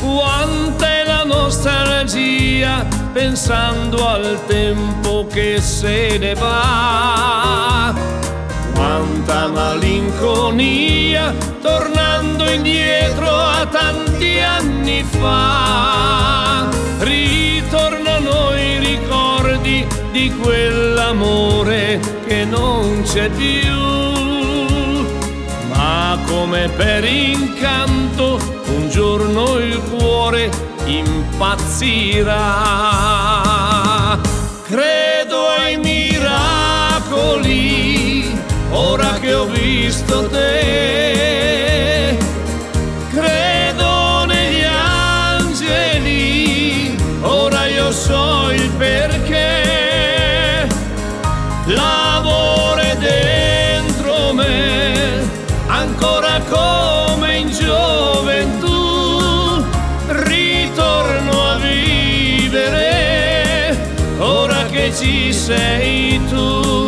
Quanta è la nostalgia pensando al tempo che se ne va, quanta malinconia tornando indietro a tanti anni fa. Ritornano i ricordi di quell'amore che non c'è più, ma come per incanto un giorno il cuore impazzirà. Credo ai miracoli ora che ho visto te, credo negli angeli ora io so il perché. L'amore dentro me ancora come in gioventù, ritorno a vivere ora che ci sei tu.